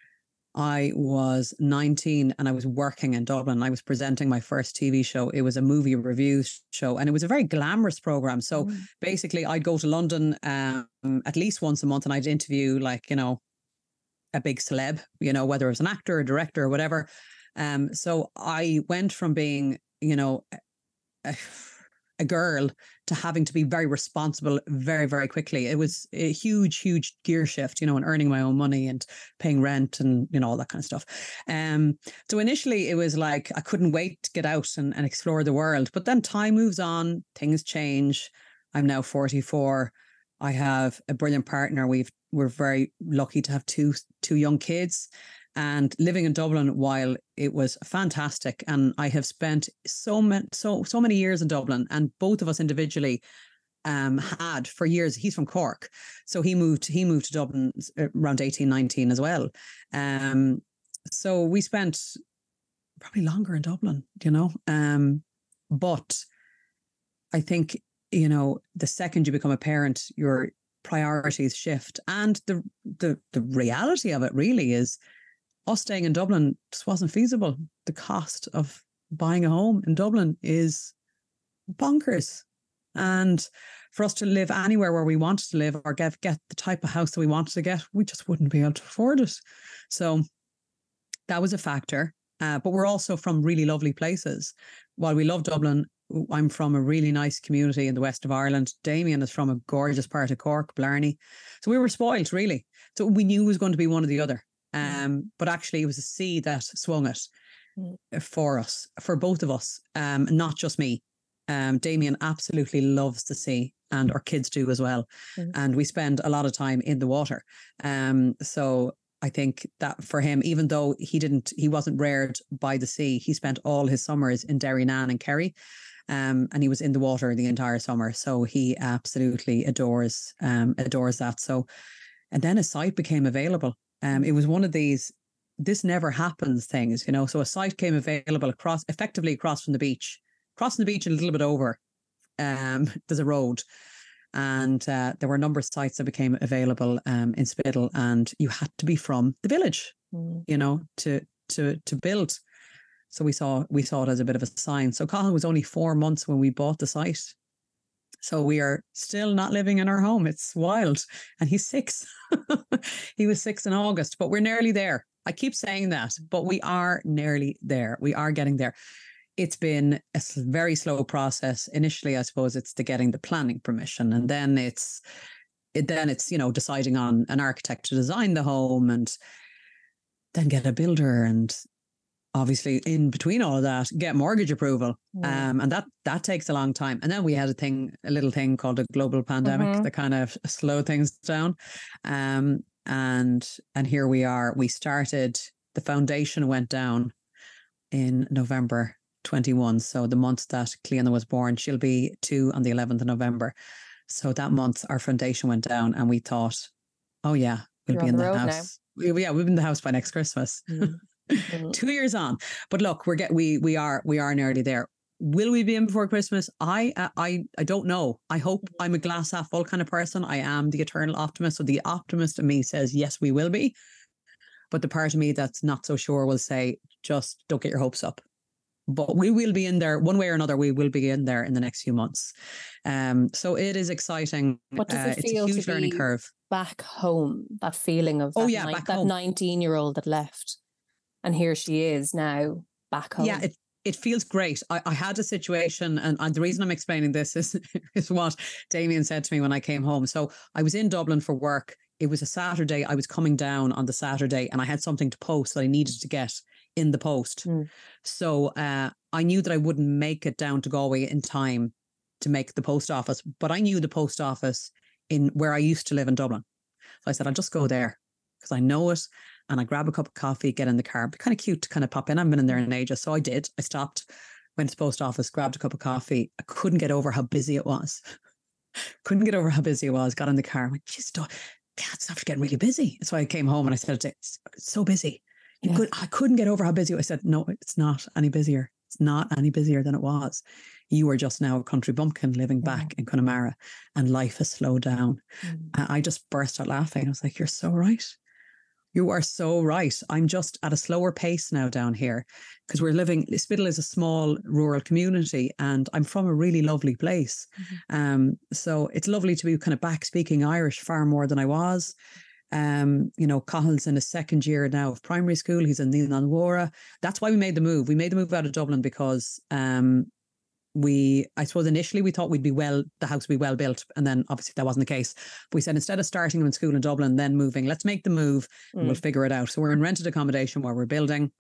I was nineteen and I was working in Dublin. I was presenting my first T V show. It was a movie review show and it was a very glamorous program. So mm. basically I'd go to London um, at least once a month and I'd interview like, you know, a big celeb, you know, whether it was an actor or director or whatever. Um, so I went from being, you know, a, a girl to having to be very responsible very, very quickly. It was a huge, huge gear shift, you know, and earning my own money and paying rent and, you know, all that kind of stuff. Um, so initially it was like, I couldn't wait to get out and, and explore the world. But then time moves on, things change. I'm now forty-four. I have a brilliant partner. We've, we're very lucky to have two, two young kids. And living in Dublin, while it was fantastic, and I have spent so many, so so many years in Dublin, and both of us individually um, had for years. He's from Cork, so he moved he moved to Dublin around eighteen, nineteen as well. Um, so we spent probably longer in Dublin, you know. Um, but I think you know, the second you become a parent, your priorities shift. And the the the reality of it really is us staying in Dublin just wasn't feasible. The cost of buying a home in Dublin is bonkers. And for us to live anywhere where we wanted to live or get, get the type of house that we wanted to get, we just wouldn't be able to afford it. So that was a factor. Uh, but we're also from really lovely places. While we love Dublin, I'm from a really nice community in the west of Ireland. Damien is from a gorgeous part of Cork, Blarney. So we were spoiled, really. So we knew it was going to be one or the other. Um, but actually, it was the sea that swung it mm. for us, for both of us, um, not just me. Um, Damien absolutely loves the sea, and our kids do as well. Mm. And we spend a lot of time in the water. Um, so I think that for him, even though he didn't, he wasn't reared by the sea, he spent all his summers in Derrynane and Kerry. Um, and he was in the water the entire summer. So he absolutely adores, um, adores that. So, and then a site became available. Um, it was one of these, this never happens things, you know. So a site came available across, effectively across from the beach. Crossing the beach a little bit over, um, there's a road, and uh, there were a number of sites that became available um, in Spiddal, and you had to be from the village, mm. you know, to to to build. So we saw we saw it as a bit of a sign. So Cathal was only four months when we bought the site, so we are still not living in our home. It's wild, and he's six. He was six in August, but we're nearly there. I keep saying that, but we are nearly there. We are getting there. It's been a very slow process. Initially, I suppose it's the getting the planning permission, and then it's it, then it's you know deciding on an architect to design the home, and then get a builder, and obviously in between all of that, get mortgage approval, yeah. um, and that that takes a long time. And then we had a thing, a little thing called a global pandemic mm-hmm. that kind of slowed things down, um, and and here we are. We started. The foundation went down in November twenty-one, so the month that Cleona was born. She'll be two on the eleventh of November. So that month our foundation went down, and we thought, oh yeah, we'll You're be in the, the house we, yeah we'll be in the house by next Christmas. Mm-hmm. Two years on, but look, we're get we we are we are nearly there. Will we be in before Christmas? I uh, I I don't know. I hope. I'm a glass half full kind of person. I am the eternal optimist, so the optimist in me says yes, we will be, but the part of me that's not so sure will say just don't get your hopes up. But we will be in there one way or another. We will be in there in the next few months. Um, so it is exciting. What does it uh, feel it's a huge to learning be curve. Back home? That feeling of that, oh, yeah, ni- back that nineteen-year-old that left, and here she is now back home. Yeah, it it feels great. I, I had a situation, and, and the reason I'm explaining this is is what Damien said to me when I came home. So I was in Dublin for work. It was a Saturday. I was coming down on the Saturday, and I had something to post that I needed to get in the post. Mm. So uh, I knew that I wouldn't make it down to Galway in time to make the post office, but I knew the post office in where I used to live in Dublin. So I said, I'll just go there because I know it. And I grab a cup of coffee, get in the car. It'd be kind of cute to kind of pop in. I've been in there in ages. So I did. I stopped, went to the post office, grabbed a cup of coffee. I couldn't get over how busy it was. couldn't get over how busy it was. Got in the car. I went, just yeah, it's after getting really busy. So I came home and I said, it's, it's so busy. You yeah. could, I couldn't get over how busy. I said, no, it's not any busier. It's not any busier than it was. You are just now a country bumpkin living yeah. back in Connemara, and life has slowed down. Mm. I just burst out laughing. I was like, you're so right. You are so right. I'm just at a slower pace now down here because we're living, Spiddal is a small rural community, and I'm from a really lovely place. Mm-hmm. Um, so it's lovely to be kind of back speaking Irish far more than I was. Um, you know, Cahill's in his second year now of primary school. He's in Níl na Mhóra. That's why we made the move. We made the move out of Dublin because um, we, I suppose initially we thought we'd be well, the house would be well built. And then obviously that wasn't the case. But we said, instead of starting him in school in Dublin, then moving, let's make the move mm. and we'll figure it out. So we're in rented accommodation where we're building.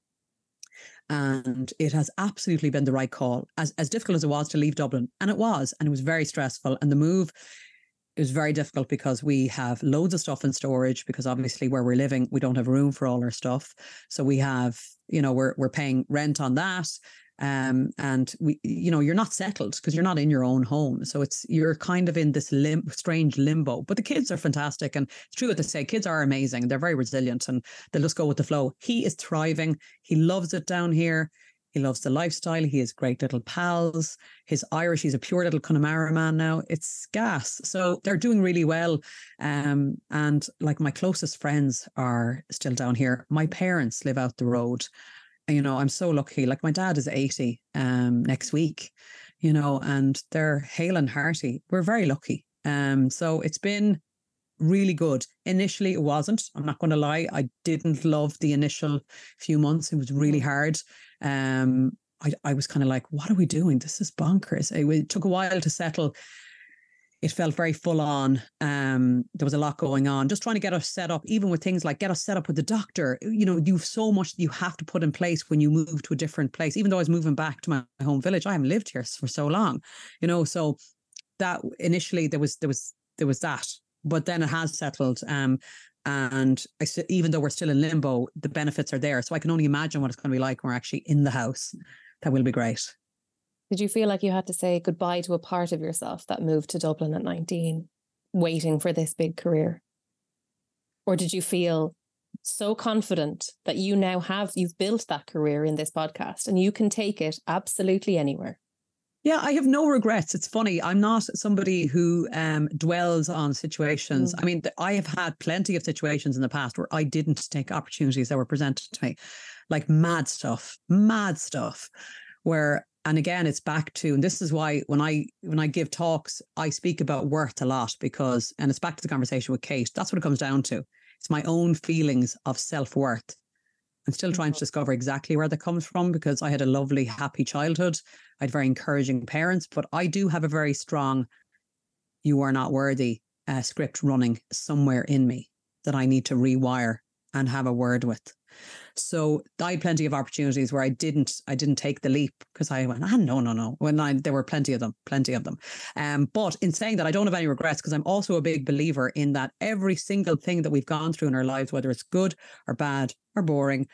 And it has absolutely been the right call, as, as difficult as it was to leave Dublin. And it was, and it was very stressful. And the move, it was very difficult because we have loads of stuff in storage, because obviously where we're living, we don't have room for all our stuff. So we have, you know, we're we're paying rent on that. Um, and we, you know, you're not settled because you're not in your own home. So it's, you're kind of in this lim- strange limbo, but the kids are fantastic. And it's true what they say, kids are amazing. They're very resilient and they'll just go with the flow. He is thriving. He loves it down here. He loves the lifestyle. He has great little pals. His Irish, he's a pure little Connemara man now. It's gas. So they're doing really well. Um, and like my closest friends are still down here. My parents live out the road. And, you know, I'm so lucky. Like my dad is eighty um, next week, you know, and they're hale and hearty. We're very lucky. Um, so it's been really good. Initially, it wasn't. I'm not going to lie. I didn't love the initial few months. It was really hard. Um, I, I was kind of like, what are we doing? This is bonkers. It, it took a while to settle. It felt very full on. Um, there was a lot going on. Just trying to get us set up, even with things like get us set up with the doctor. You know, you've so much you have to put in place when you move to a different place. Even though I was moving back to my home village, I haven't lived here for so long. You know, so that initially there was there was there was that, but then it has settled. Um, and I, even though we're still in limbo, the benefits are there. So I can only imagine what it's going to be like when we're actually in the house. That will be great. Did you feel like you had to say goodbye to a part of yourself that moved to Dublin at nineteen, waiting for this big career? Or did you feel so confident that you now have, you've built that career in this podcast and you can take it absolutely anywhere? Yeah, I have no regrets. It's funny. I'm not somebody who um, dwells on situations. Mm. I mean, I have had plenty of situations in the past where I didn't take opportunities that were presented to me, like mad stuff, mad stuff where, and again, it's back to, and this is why when I, when I give talks, I speak about worth a lot because, and it's back to the conversation with Kate. That's what it comes down to. It's my own feelings of self-worth. I'm still trying to discover exactly where that comes from because I had a lovely, happy childhood. I had very encouraging parents, but I do have a very strong, you are not worthy uh, script running somewhere in me that I need to rewire and have a word with. So I had plenty of opportunities where I didn't, I didn't take the leap because I went, ah, no, no, no. When I, there were plenty of them, plenty of them. Um, but in saying that, I don't have any regrets because I'm also a big believer in that every single thing that we've gone through in our lives, whether it's good or bad or boring,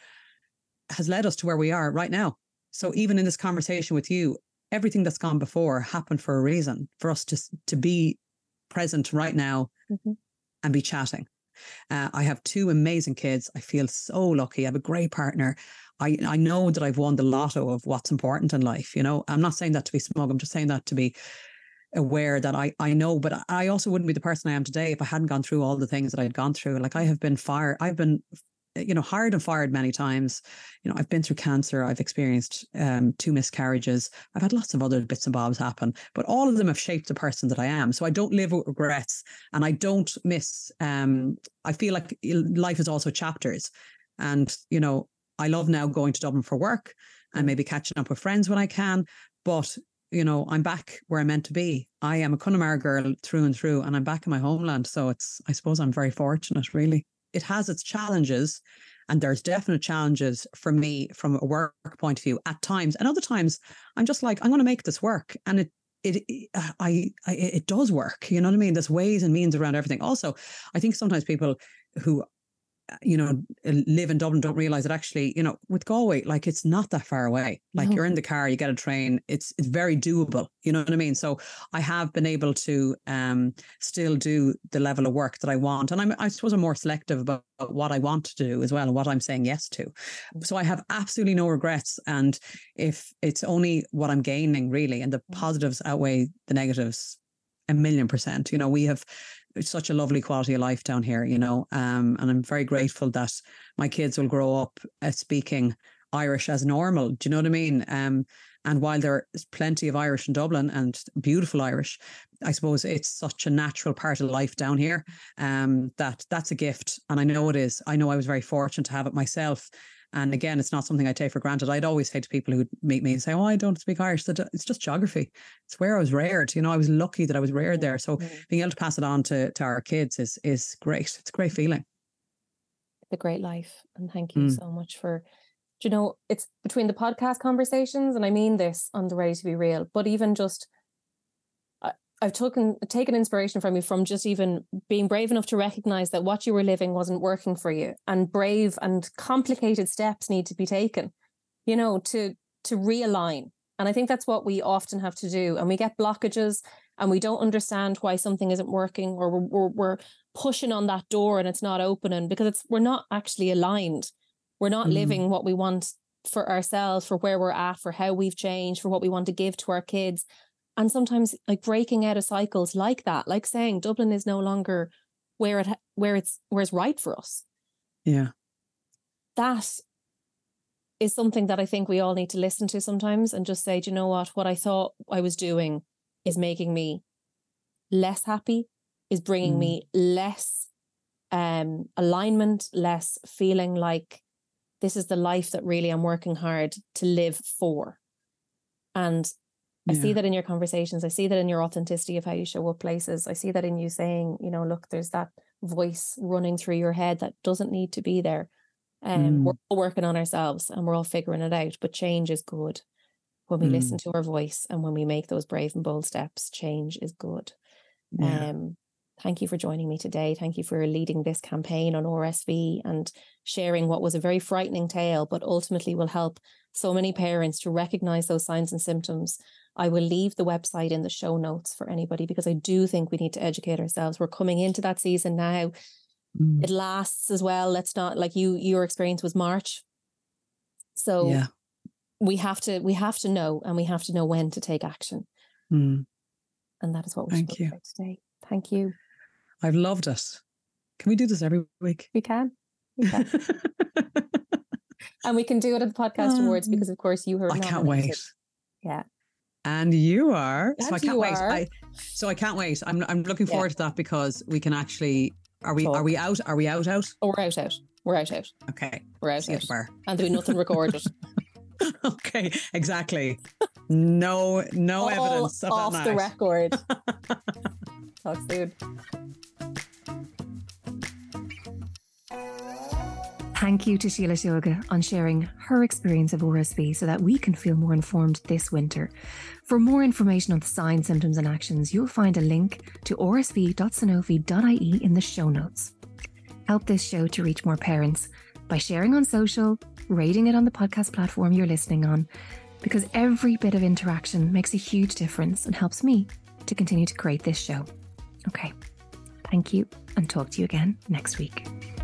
has led us to where we are right now. So even in this conversation with you, everything that's gone before happened for a reason, for us to, to be present right now mm-hmm. and be chatting. Uh, I have two amazing kids. I feel so lucky. I have a great partner. I, I know that I've won the lotto of what's important in life. You know, I'm not saying that to be smug. I'm just saying that to be aware that I, I know, but I also wouldn't be the person I am today if I hadn't gone through all the things that I'd gone through. Like I have been fired. I've been, you know, hired and fired many times. You know, I've been through cancer. I've experienced um, two miscarriages. I've had lots of other bits and bobs happen, but all of them have shaped the person that I am. So I don't live with regrets and I don't miss, um, I feel like life is also chapters. And, you know, I love now going to Dublin for work and maybe catching up with friends when I can, but you know, I'm back where I'm meant to be. I am a Connemara girl through and through, and I'm back in my homeland. So it's, I suppose I'm very fortunate, really. It has its challenges, and there's definite challenges for me from a work point of view at times. And other times, I'm just like, I'm going to make this work. And it, it, it I, I, it does work. You know what I mean? There's ways and means around everything. Also, I think sometimes people who, you know, live in Dublin don't realise that actually, you know, with Galway, like it's not that far away. Like no. You're in the car, you get a train, it's it's very doable. You know what I mean? So I have been able to um still do the level of work that I want. And I'm, I suppose I'm more selective about what I want to do as well and what I'm saying yes to. So I have absolutely no regrets. And if it's only what I'm gaining really, and the positives outweigh the negatives a million percent. You know, we have such a lovely quality of life down here, you know, um, and I'm very grateful that my kids will grow up uh, speaking Irish as normal. Do you know what I mean? Um, and while there is plenty of Irish in Dublin and beautiful Irish, I suppose it's such a natural part of life down here um, that that's a gift. And I know it is. I know I was very fortunate to have it myself. And again, it's not something I take for granted. I'd always say to people who meet me and say, oh, I don't speak Irish. It's just geography. It's where I was reared. You know, I was lucky that I was reared there. So mm-hmm. being able to pass it on to, to our kids is is great. It's a great feeling. It's a great life. And thank you mm. so much for, do you know, it's between the podcast conversations, and I mean this on the Ready to Be Real, but even just, I've taken taken inspiration from you from just even being brave enough to recognize that what you were living wasn't working for you, and brave and complicated steps need to be taken, you know, to to realign. And I think that's what we often have to do. And we get blockages and we don't understand why something isn't working, or we're, we're, we're pushing on that door and it's not opening because it's we're not actually aligned. We're not mm. living what we want for ourselves, for where we're at, for how we've changed, for what we want to give to our kids. And sometimes like breaking out of cycles like that, like saying Dublin is no longer where it where it's where it's right for us. Yeah. That is something that I think we all need to listen to sometimes and just say, do you know what? What I thought I was doing is making me less happy, is bringing mm. me less um, alignment, less feeling like this is the life that really I'm working hard to live for. And I yeah. see that in your conversations. I see that in your authenticity of how you show up places. I see that in you saying, you know, look, there's that voice running through your head that doesn't need to be there. Um, mm. We're all working on ourselves and we're all figuring it out. But change is good. When we mm. listen to our voice and when we make those brave and bold steps, change is good. Yeah. Um, thank you for joining me today. Thank you for leading this campaign on R S V and sharing what was a very frightening tale, but ultimately will help so many parents to recognize those signs and symptoms. I will leave the website in the show notes for anybody, because I do think we need to educate ourselves. We're coming into that season now. Mm. It lasts as well. Let's not, like you, your experience was March. So yeah. we have to, we have to know, and we have to know when to take action. Mm. And that is what we're Thank talking you. about today. Thank you. I've loved it. Can we do this every week? We can. We can. And we can do it at the podcast um, awards, because of course you heard. I can't wait. Yeah. And you are. And so I can't wait. Are. I, so I can't wait. I'm I'm looking forward yeah. to that, because we can actually, are we, Talk. are we out? Are we out, out? Oh, we're out, out. We're out, out. Okay. We're out, out. And there'll be nothing recorded. Okay, exactly. No, no All evidence of off that the night. record. Talk soon. Thank you to Sheila Shoga on sharing her experience of R S V so that we can feel more informed this winter. For more information on the signs, symptoms and actions, you'll find a link to r s v dot sanofi dot i e in the show notes. Help this show to reach more parents by sharing on social, rating it on the podcast platform you're listening on, because every bit of interaction makes a huge difference and helps me to continue to create this show. Okay, thank you, and talk to you again next week.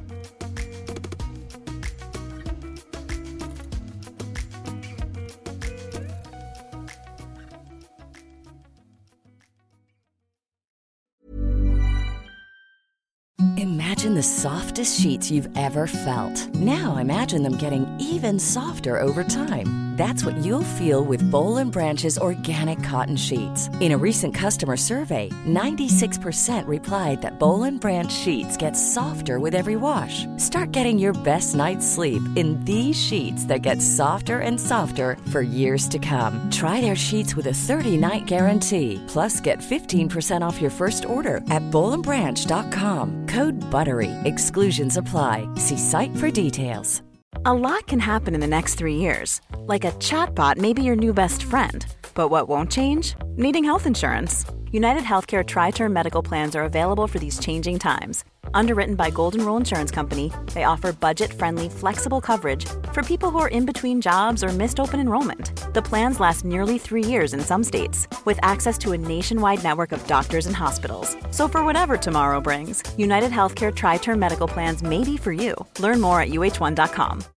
Imagine the softest sheets you've ever felt. Now imagine them getting even softer over time. That's what you'll feel with Boll and Branch's organic cotton sheets. In a recent customer survey, ninety-six percent replied that Boll and Branch sheets get softer with every wash. Start getting your best night's sleep in these sheets that get softer and softer for years to come. Try their sheets with a thirty-night guarantee. Plus, get fifteen percent off your first order at boll and branch dot com. Code BUTTERY. Exclusions apply. See site for details. A lot can happen in the next three years. Like a chatbot may be your new best friend. But what won't change? Needing health insurance. United Healthcare Tri-Term Medical Plans are available for these changing times. Underwritten by Golden Rule Insurance Company, they offer budget-friendly, flexible coverage for people who are in between jobs or missed open enrollment. The plans last nearly three years in some states, with access to a nationwide network of doctors and hospitals. So for whatever tomorrow brings, United Healthcare Tri-Term Medical Plans may be for you. Learn more at u h one dot com.